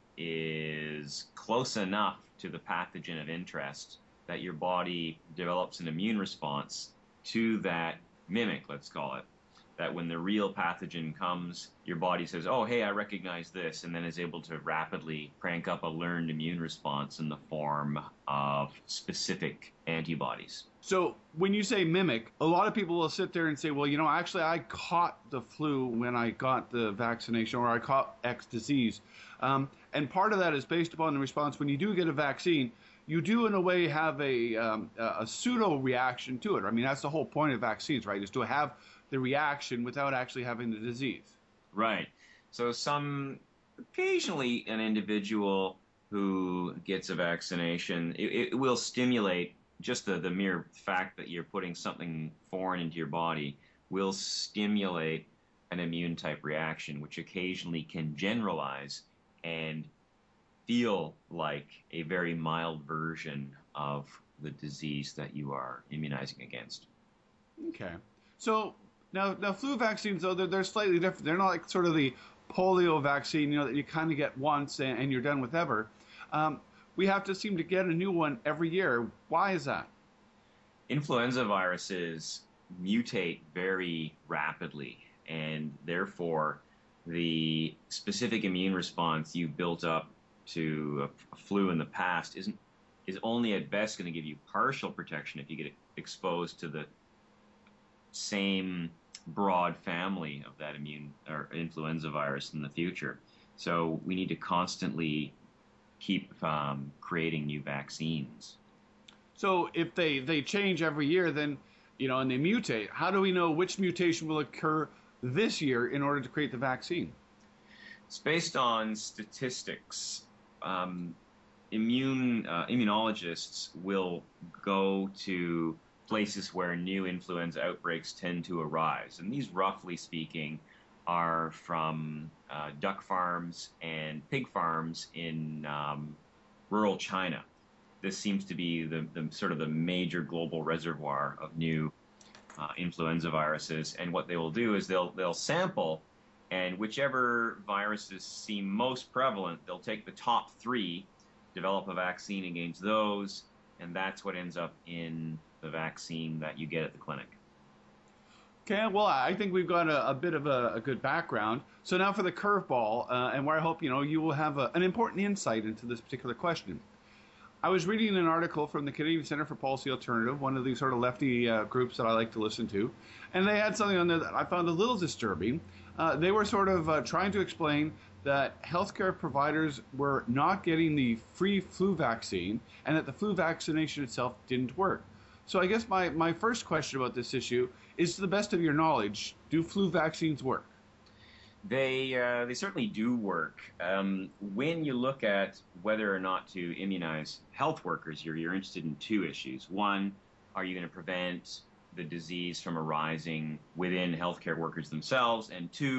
is close enough to the pathogen of interest that your body develops an immune response to that mimic, let's call it. That when the real pathogen comes, your body says, oh, hey, I recognize this, and then is able to rapidly crank up a learned immune response in the form of specific antibodies. So when you say mimic, a lot of people will sit there and say, well, you know, actually I caught the flu when I got the vaccination, or I caught X disease. Um, and part of that is based upon the response. When you do get a vaccine, you do in a way have a, um, a pseudo reaction to it. I mean, that's the whole point of vaccines, right, is to have the reaction without actually having the disease. Right. So some, occasionally an individual who gets a vaccination, it, it will stimulate, just the, the mere fact that you're putting something foreign into your body will stimulate an immune type reaction, which occasionally can generalize and feel like a very mild version of the disease that you are immunizing against. Okay. So now, now flu vaccines, though, they're, they're slightly different. They're not like sort of the polio vaccine, you know, that you kind of get once and, and you're done with ever. Um, we have to seem to get a new one every year. Why is that? Influenza viruses mutate very rapidly, and therefore the specific immune response you built up to a flu in the past isn't is only at best going to give you partial protection if you get exposed to the same broad family of that immune or influenza virus in the future. So we need to constantly keep um, creating new vaccines. So if they, they change every year, then, you know, and they mutate, how do we know which mutation will occur this year in order to create the vaccine? It's based on statistics. Um, immune uh, immunologists will go to places where new influenza outbreaks tend to arise, and these, roughly speaking, are from uh, duck farms and pig farms in um, rural China. This seems to be the, the sort of the major global reservoir of new uh, influenza viruses. And what they will do is they'll they'll sample, and whichever viruses seem most prevalent, they'll take the top three, develop a vaccine against those, and that's what ends up in the vaccine that you get at the clinic. Okay, well, I think we've got a, a bit of a, a good background. So now for the curveball, uh, and where I hope, you know, you will have a, an important insight into this particular question. I was reading an article from the Canadian Centre for Policy Alternative, one of these sort of lefty uh, groups that I like to listen to, and they had something on there that I found a little disturbing. Uh, they were sort of uh, trying to explain that healthcare providers were not getting the free flu vaccine and that the flu vaccination itself didn't work. So I guess my, my first question about this issue is, to the best of your knowledge, do flu vaccines work? They uh, they certainly do work. Um, when you look at whether or not to immunize health workers, you're, you're interested in two issues. One, are you going to prevent the disease from arising within healthcare workers themselves? And two,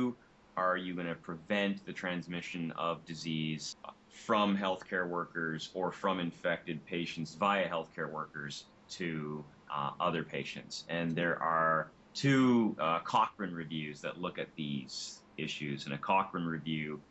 are you going to prevent the transmission of disease from healthcare workers or from infected patients via healthcare workers to uh, other patients? And there are two uh, Cochrane reviews that look at these issues. And a Cochrane review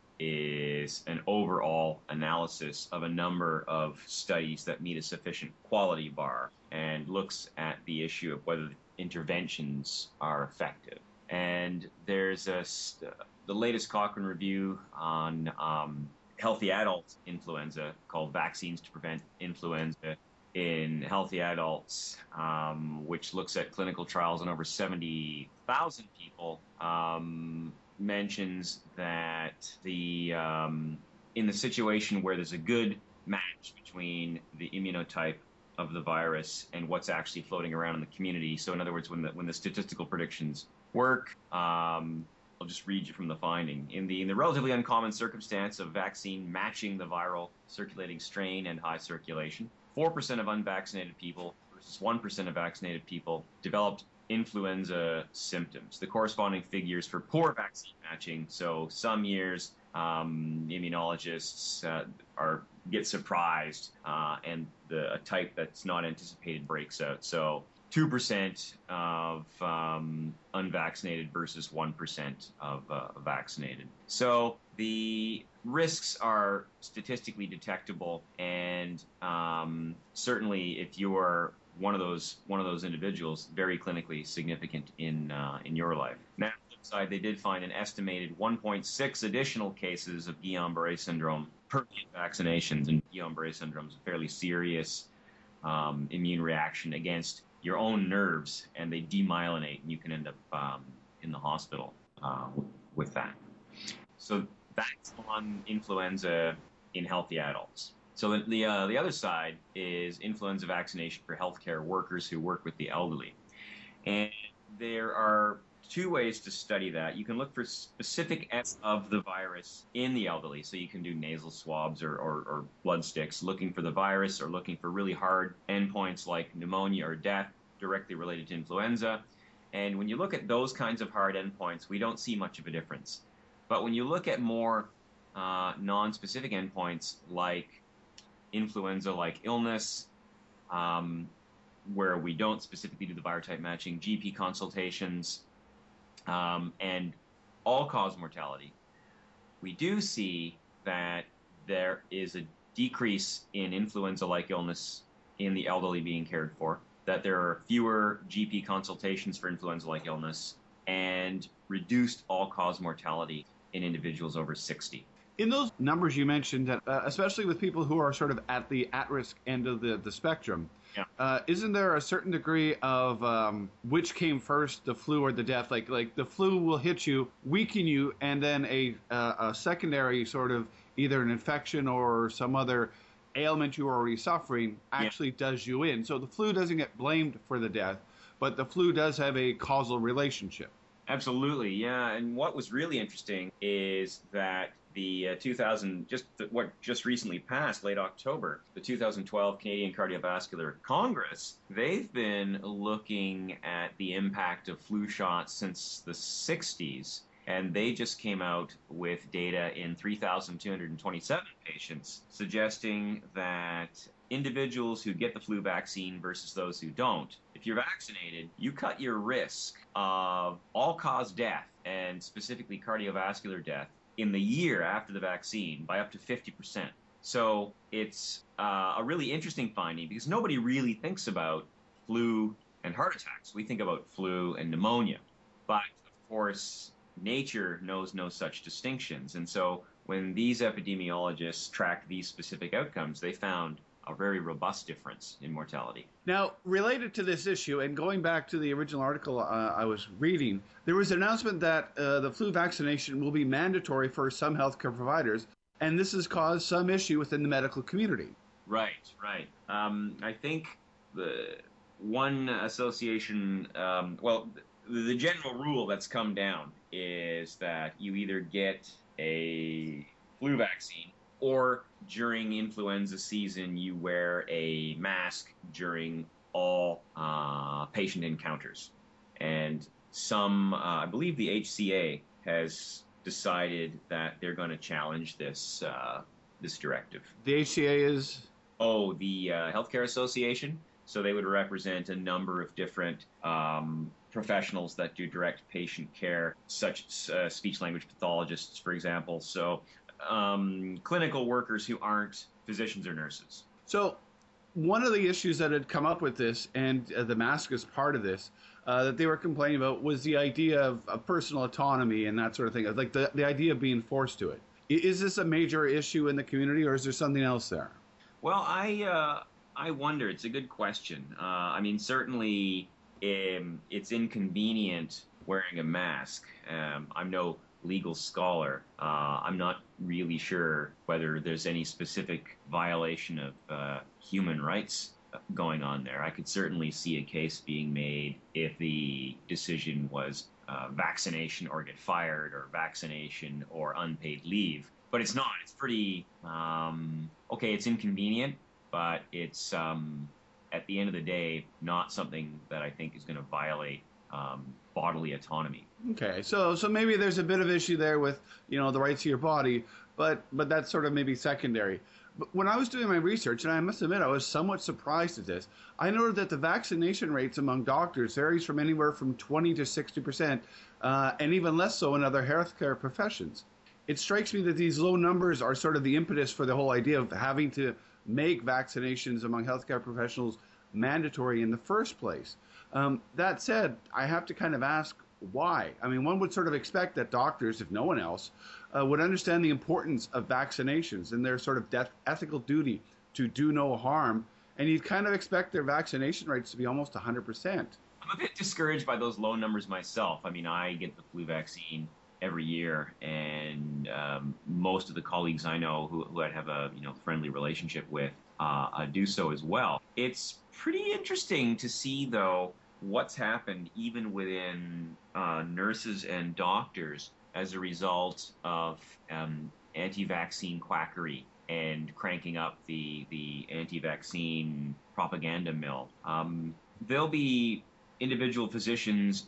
is an overall analysis of a number of studies that meet a sufficient quality bar and looks at the issue of whether interventions are effective. And there's a, the latest Cochrane review on um, healthy adult influenza called Vaccines to Prevent Influenza in Healthy Adults, um, which looks at clinical trials on over seventy thousand people, um, mentions that the um, in the situation where there's a good match between the immunotype of the virus and what's actually floating around in the community. So in other words, when the when the statistical predictions work, um, I'll just read you from the finding. In the in the relatively uncommon circumstance of vaccine matching the viral circulating strain and high circulation, four percent of unvaccinated people versus one percent of vaccinated people developed influenza symptoms. The corresponding figures for poor vaccine matching, so some years um, immunologists uh, are get surprised uh, and the a type that's not anticipated breaks out. So two percent of um, unvaccinated versus one percent of uh, vaccinated. So the risks are statistically detectable, and um, certainly if you're one of those one of those individuals, very clinically significant in uh, in your life. Now, on the flip side, they did find an estimated one point six additional cases of Guillain-Barré syndrome per million vaccinations, and Guillain-Barré syndrome is a fairly serious um, immune reaction against your own nerves, and they demyelinate, and you can end up um, in the hospital uh, with that. So that's on influenza in healthy adults. So the the, uh, the other side is influenza vaccination for healthcare workers who work with the elderly. And there are two ways to study that. You can look for specific S of the virus in the elderly. So you can do nasal swabs or, or, or blood sticks looking for the virus, or looking for really hard endpoints like pneumonia or death directly related to influenza. And when you look at those kinds of hard endpoints, we don't see much of a difference. But when you look at more uh, non-specific endpoints like influenza-like illness, um, where we don't specifically do the biotype matching, G P consultations, um, and all-cause mortality, we do see that there is a decrease in influenza-like illness in the elderly being cared for, that there are fewer G P consultations for influenza-like illness, and reduced all-cause mortality in individuals over sixty. In those numbers you mentioned, that uh, especially with people who are sort of at the at-risk end of the, the spectrum, yeah. uh, isn't there a certain degree of um, which came first, the flu or the death? Like like the flu will hit you, weaken you, and then a, uh, a secondary sort of either an infection or some other ailment you were already suffering actually yeah. does you in. So the flu doesn't get blamed for the death, but the flu does have a causal relationship. Absolutely, yeah. And what was really interesting is that the uh, two thousand, just the, what just recently passed, late October, the two thousand twelve Canadian Cardiovascular Congress, they've been looking at the impact of flu shots since the sixties, and they just came out with data in three thousand two hundred twenty-seven patients, suggesting that individuals who get the flu vaccine versus those who don't, if you're vaccinated, you cut your risk of all-cause death, and specifically cardiovascular death, in the year after the vaccine by up to fifty percent. So it's uh, a really interesting finding, because nobody really thinks about flu and heart attacks. We think about flu and pneumonia. But, of course, nature knows no such distinctions. And so when these epidemiologists tracked these specific outcomes, they found a very robust difference in mortality. Now, related to this issue, and going back to the original article uh, I was reading, there was an announcement that uh, the flu vaccination will be mandatory for some healthcare providers, and this has caused some issue within the medical community. Right, right. Um, I think the one association, um, well, the, the general rule that's come down is that you either get a flu vaccine, or during influenza season, you wear a mask during all uh, patient encounters. And some, uh, I believe the H C A has decided that they're going to challenge this uh, this directive. The H C A is? Oh, the uh, Healthcare Association. So they would represent a number of different um, professionals that do direct patient care, such as uh, speech-language pathologists, for example. So um, clinical workers who aren't physicians or nurses. So one of the issues that had come up with this, and uh, the mask is part of this, uh, that they were complaining about was the idea of, of personal autonomy and that sort of thing, like the, the idea of being forced to it. Is this a major issue in the community, or is there something else there? Well, I uh, I wonder. It's a good question. Uh, I mean, certainly um, it's inconvenient wearing a mask. Um, I'm no legal scholar. Uh, I'm not really sure whether there's any specific violation of uh, human rights going on there. I could certainly see a case being made if the decision was uh, vaccination or get fired, or vaccination or unpaid leave. But it's not. It's pretty, um, okay, it's inconvenient, but it's, um, at the end of the day, not something that I think is going to violate um, bodily autonomy. Okay, so so maybe there's a bit of issue there with, you know, the rights of your body, but but that's sort of maybe secondary. But when I was doing my research, and I must admit I was somewhat surprised at this, I noted that the vaccination rates among doctors varies from anywhere from twenty to sixty percent, uh, and even less so in other healthcare professions. It strikes me that these low numbers are sort of the impetus for the whole idea of having to make vaccinations among healthcare professionals mandatory in the first place. Um, that said, I have to kind of ask why. I mean, one would sort of expect that doctors, if no one else, uh, would understand the importance of vaccinations and their sort of death, ethical duty to do no harm, and you'd kind of expect their vaccination rates to be almost one hundred percent. I'm a bit discouraged by those low numbers myself. I mean, I get the flu vaccine every year, and um, most of the colleagues I know who, who I have a you know friendly relationship with uh, uh, do so as well. It's pretty interesting to see, though, what's happened even within uh, nurses and doctors as a result of um, anti-vaccine quackery and cranking up the the anti-vaccine propaganda mill. Um, there'll be individual physicians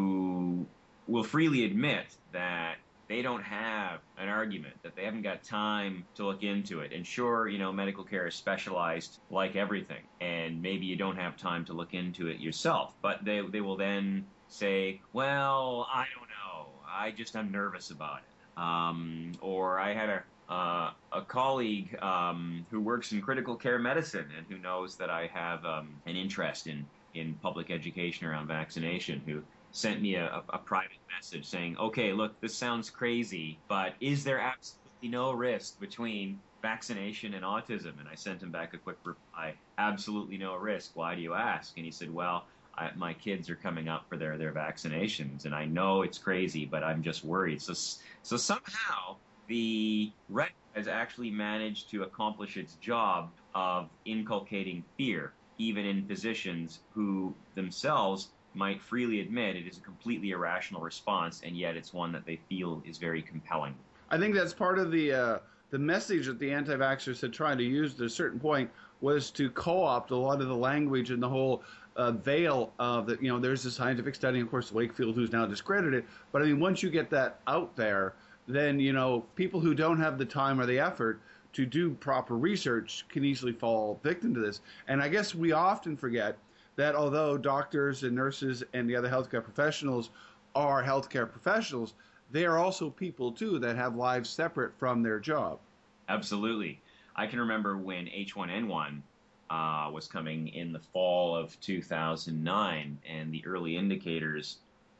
who will freely admit that they don't have an argument, that they haven't got time to look into it. And sure, you know, medical care is specialized like everything, and maybe you don't have time to look into it yourself. But they they will then say, well, I don't know, I just am nervous about it. Um, or I had a uh, a colleague um, who works in critical care medicine and who knows that I have um, an interest in, in public education around vaccination, who sent me a, a private message saying, okay, look, this sounds crazy, but is there absolutely no risk between vaccination and autism? And I sent him back a quick reply, absolutely no risk. Why do you ask? And he said, well, I, my kids are coming up for their, their vaccinations, and I know it's crazy, but I'm just worried. So, so somehow the Red has actually managed to accomplish its job of inculcating fear, even in physicians who themselves might freely admit it is a completely irrational response, and yet it's one that they feel is very compelling. I think that's part of the uh, the message that the anti-vaxxers had tried to use at a certain point was to co-opt a lot of the language and the whole uh, veil of that. You know, there's a scientific study, of course, Wakefield, who's now discredited. But I mean, once you get that out there, then you know people who don't have the time or the effort to do proper research can easily fall victim to this. And I guess we often forget that although doctors and nurses and the other healthcare professionals are healthcare professionals, they are also people, too, that have lives separate from their job. Absolutely. I can remember when H one N one uh, was coming in the fall of two thousand nine, and the early indicators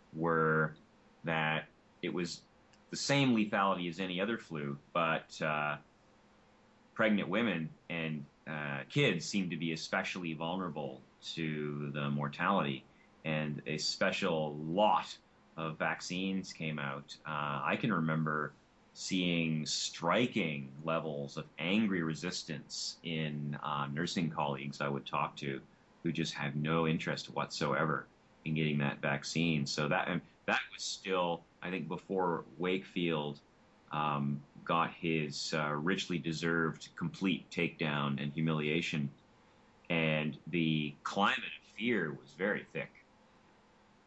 were that it was the same lethality as any other flu, but uh, pregnant women and uh, kids seemed to be especially vulnerable to the mortality, and a special lot of vaccines came out. Uh, I can remember seeing striking levels of angry resistance in uh, nursing colleagues I would talk to who just had no interest whatsoever in getting that vaccine. So that and that was still, I think, before Wakefield um, got his uh, richly deserved complete takedown and humiliation. And the climate of fear was very thick.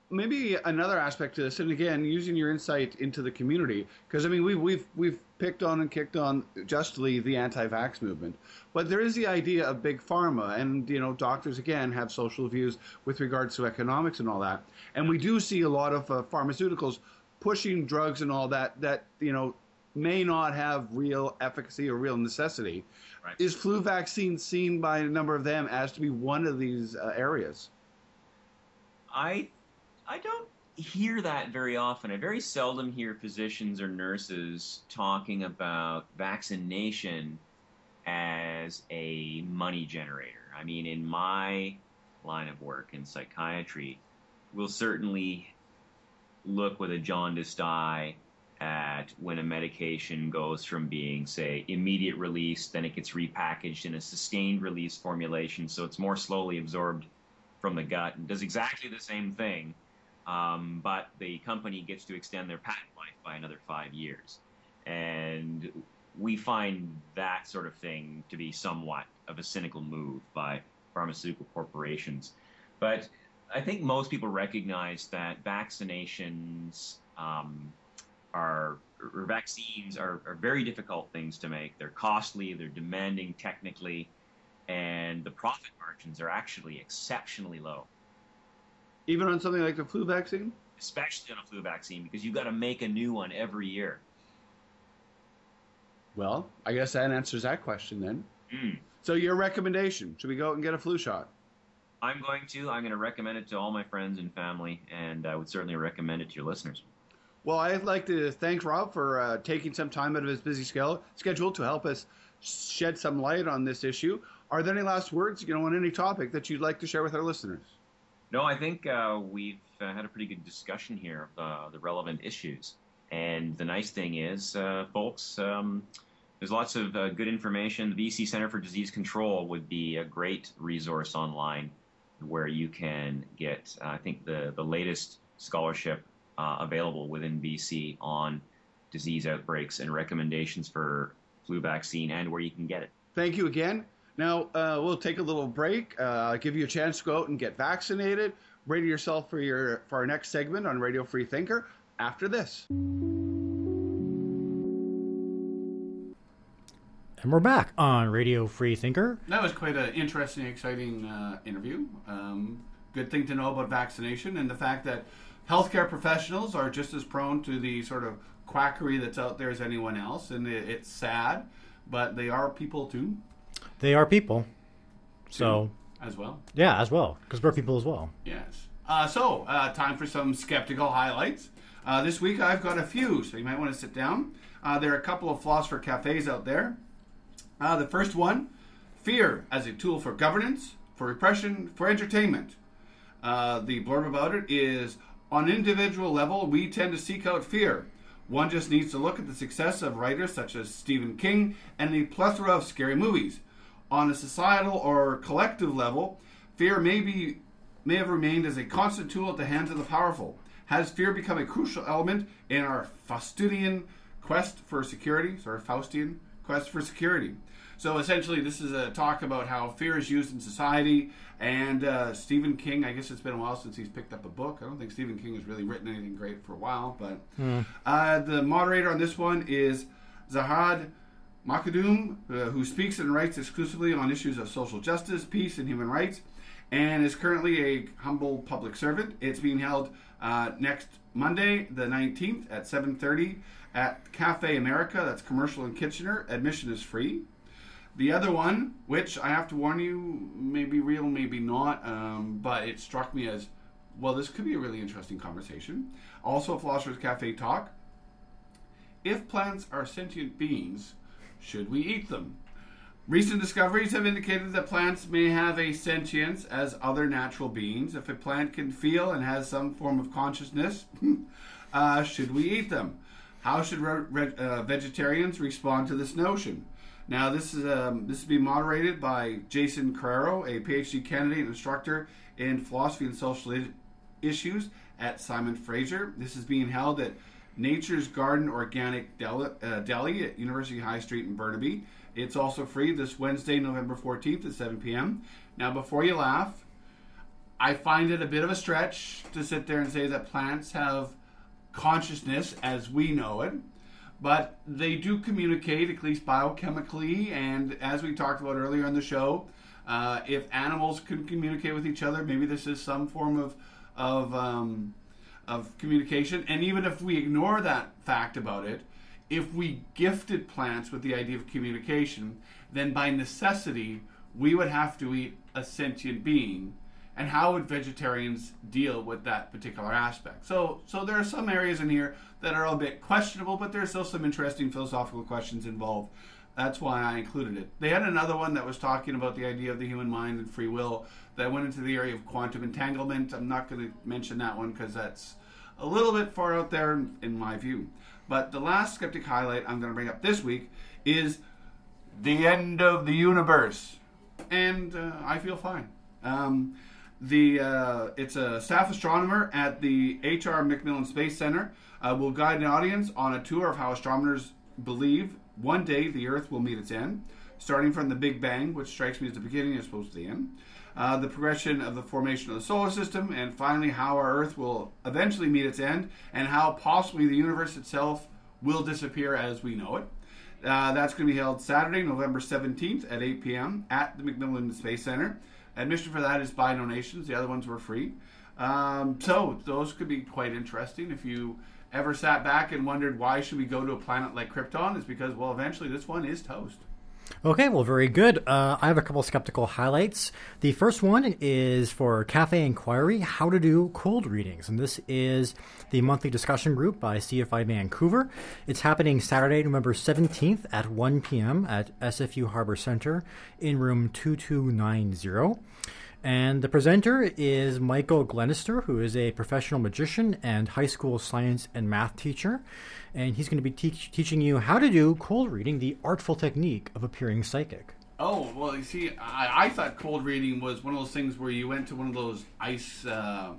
maybe another aspect to this, and again, using your insight into the community, because I mean, we've we've we've picked on and kicked on justly the anti-vax movement, but there is the idea of big pharma, and you know, doctors again have social views with regards to economics and all that, and we do see a lot of uh, pharmaceuticals pushing drugs and all that that you know may not have real efficacy or real necessity. Right. Is flu vaccine seen by a number of them as to be one of these uh, areas? I I don't hear that very often. I very seldom hear physicians or nurses talking about vaccination as a money generator. I mean, in my line of work in psychiatry, we'll certainly look with a jaundiced eye at when a medication goes from being, say, immediate release, then it gets repackaged in a sustained release formulation, so it's more slowly absorbed from the gut and does exactly the same thing, um, but the company gets to extend their patent life by another five years. And we find that sort of thing to be somewhat of a cynical move by pharmaceutical corporations. But I think most people recognize that vaccinations um, are, or vaccines are, are very difficult things to make. They're costly, they're demanding technically, and the profit margins are actually exceptionally low. Even on something like the flu vaccine? Especially on a flu vaccine, because you've got to make a new one every year. Well, I guess that answers that question then. Mm. So your recommendation, should we go out and get a flu shot? I'm going to. I'm going to recommend it to all my friends and family, and I would certainly recommend it to your listeners. Well, I'd like to thank Rob for uh, taking some time out of his busy schedule to help us shed some light on this issue. Are there any last words, you know, on any topic that you'd like to share with our listeners? No, I think uh, we've uh, had a pretty good discussion here of uh, the relevant issues. And the nice thing is, uh, folks, um, there's lots of uh, good information. The B C Center for Disease Control would be a great resource online where you can get, uh, I think, the, the latest scholarship uh, available within B C on disease outbreaks and recommendations for flu vaccine and where you can get it. Thank you again. Now, uh, we'll take a little break, uh, give you a chance to go out and get vaccinated. Ready yourself for your for our next segment on Radio Free Thinker after this. And we're back on Radio Free Thinker. That was quite an interesting, exciting uh, interview. Um, good thing to know about vaccination and the fact that healthcare professionals are just as prone to the sort of quackery that's out there as anyone else. And it, it's sad, but they are people too. They are people. So as well. Yeah, as well, because we're people as well. Yes. Uh, so, uh, time for some skeptical highlights. Uh, this week I've got a few, so you might want to sit down. Uh, there are a couple of philosopher cafes out there. Uh, the first one, fear as a tool for governance, for repression, for entertainment. Uh, the blurb about it is, on an individual level, we tend to seek out fear. One just needs to look at the success of writers such as Stephen King and the plethora of scary movies. On a societal or collective level, fear may be may have remained as a constant tool at the hands of the powerful. Has fear become a crucial element in our Faustian quest for security? Sorry, Faustian quest for security. So essentially, this is a talk about how fear is used in society. And uh, Stephen King, I guess it's been a while since he's picked up a book. I don't think Stephen King has really written anything great for a while. But mm. uh, the moderator on this one is Zahad Makdoum, uh, who speaks and writes exclusively on issues of social justice, peace, and human rights, and is currently a humble public servant. It's being held uh, next Monday, the nineteenth, at seven thirty at Cafe America. That's commercial in Kitchener. Admission is free. The other one, which I have to warn you, may be real, maybe not, um, but it struck me as, well, this could be a really interesting conversation. Also, a Philosopher's Cafe talk. If plants are sentient beings, should we eat them? Recent discoveries have indicated that plants may have a sentience as other natural beings. If a plant can feel and has some form of consciousness, uh, should we eat them? How should re- re- uh, vegetarians respond to this notion? Now, this is um, this is being moderated by Jason Carrero, a PhD candidate and instructor in philosophy and social I- issues at Simon Fraser. This is being held at Nature's Garden Organic Deli, uh, Deli at University High Street in Burnaby. It's also free this Wednesday, November fourteenth at seven p.m. Now, before you laugh, I find it a bit of a stretch to sit there and say that plants have consciousness as we know it, but they do communicate, at least biochemically, and as we talked about earlier in the show, uh, if animals can communicate with each other, maybe this is some form of of um, of communication. And even if we ignore that fact about it, if we gifted plants with the idea of communication, then by necessity we would have to eat a sentient being. And how would vegetarians deal with that particular aspect? So, so there are some areas in here that are a bit questionable, but there's still some interesting philosophical questions involved. That's why I included it. They had another one that was talking about the idea of the human mind and free will that went into the area of quantum entanglement. I'm not going to mention that one because that's a little bit far out there in, in my view. But the last skeptic highlight I'm going to bring up this week is the end of the universe. And uh, I feel fine. Um, the uh, it's a staff astronomer at the H R McMillan Space Center uh, will guide an audience on a tour of how astronomers believe one day the Earth will meet its end, starting from the Big Bang, which strikes me as the beginning as opposed to the end, uh, the progression of the formation of the solar system, and finally how our Earth will eventually meet its end, and how possibly the universe itself will disappear as we know it. Uh, that's going to be held Saturday, November seventeenth at eight p.m. at the McMillan Space Center. Admission for that is by donations. The other ones were free. Um, so those could be quite interesting. If you ever sat back and wondered why should we go to a planet like Krypton, it's because, well, eventually this one is toast. Okay, well, very good. Uh, I have a couple skeptical highlights. The first one is for Cafe Inquiry, How to Do Cold Readings. And this is the monthly discussion group by C F I Vancouver. It's happening Saturday, November seventeenth at one p.m. at S F U Harbor Center in room two two nine zero. And the presenter is Michael Glenister, who is a professional magician and high school science and math teacher. And he's going to be teach, teaching you how to do cold reading, the artful technique of appearing psychic. Oh, well, you see, I, I thought cold reading was one of those things where you went to one of those ice uh,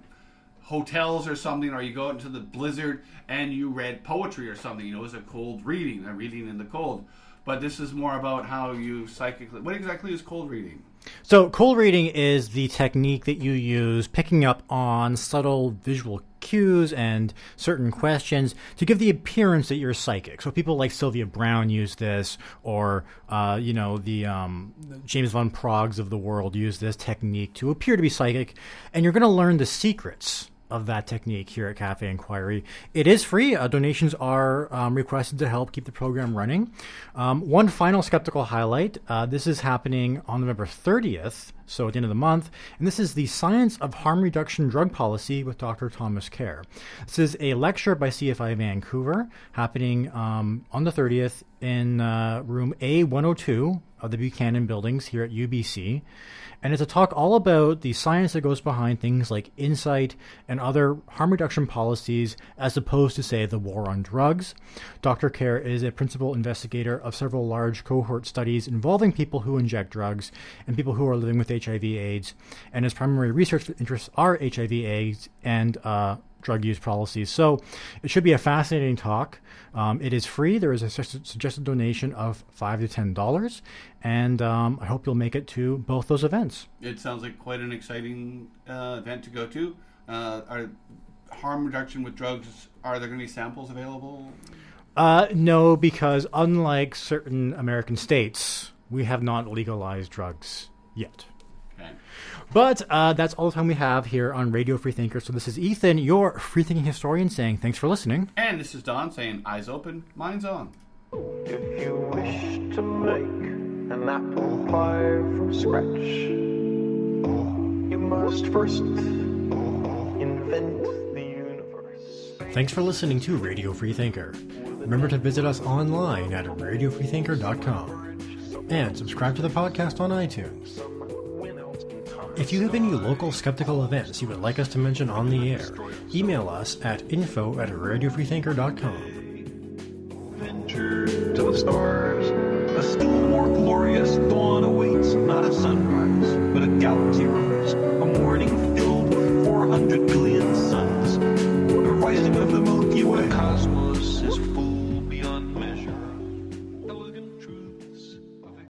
hotels or something, or you go out into the blizzard and you read poetry or something. You know, it was a cold reading, a reading in the cold. But this is more about how you psychically... What exactly is cold reading? So cold reading is the technique that you use picking up on subtle visual cues and certain questions to give the appearance that you're psychic. So people like Sylvia Browne use this, or, uh, you know, the um, James Van Proggs of the world use this technique to appear to be psychic. And you're going to learn the secrets of that technique here at Cafe Inquiry. It is free. Uh, donations are um, requested to help keep the program running. Um, one final skeptical highlight. Uh, this is happening on November thirtieth, so at the end of the month, and this is the Science of Harm Reduction Drug Policy with Doctor Thomas Kerr. This is a lecture by C F I Vancouver happening um, on the thirtieth in uh, room A one oh two of the Buchanan Buildings here at U B C. And it's a talk all about the science that goes behind things like insight and other harm reduction policies, as opposed to, say, the war on drugs. Doctor Kerr is a principal investigator of several large cohort studies involving people who inject drugs and people who are living with H I V AIDS. And his primary research interests are H I V AIDS and uh, drug use policies. So it should be a fascinating talk. Um, it is free. There is a su- suggested donation of five to ten dollars, and um, I hope you'll make it to both those events. It sounds like quite an exciting uh, event to go to. Uh, are harm reduction with drugs, are there going to be samples available? Uh, no, because unlike certain American states, we have not legalized drugs yet. Okay. But uh, that's all the time we have here on Radio Free Thinker. So this is Ethan, your free-thinking historian, saying thanks for listening. And this is Don saying eyes open, minds on. If you wish to make an apple pie from scratch, you must first invent the universe. Thanks for listening to Radio Free Thinker. Remember to visit us online at radio free thinker dot com and subscribe to the podcast on iTunes. If you have any local skeptical events you would like us to mention on the air, email us at info at radio free thinker dot com. Venture to the stars. A still more glorious dawn awaits, not a sunrise, but a galaxy remote.